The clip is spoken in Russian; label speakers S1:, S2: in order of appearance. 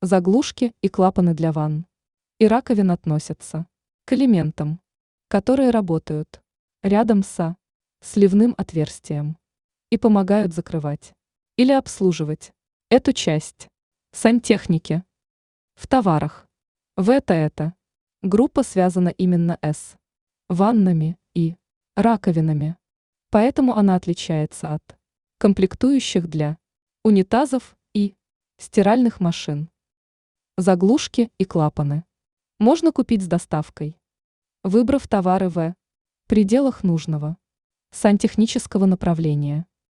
S1: Заглушки и клапаны для ванн и раковин относятся к элементам, которые работают рядом со сливным отверстием и помогают закрывать или обслуживать эту часть сантехники. В товарах это группа связана именно с ваннами и раковинами, поэтому она отличается от комплектующих для унитазов и стиральных машин. Заглушки и клапаны можно купить с доставкой, выбрав товары в пределах нужного сантехнического направления.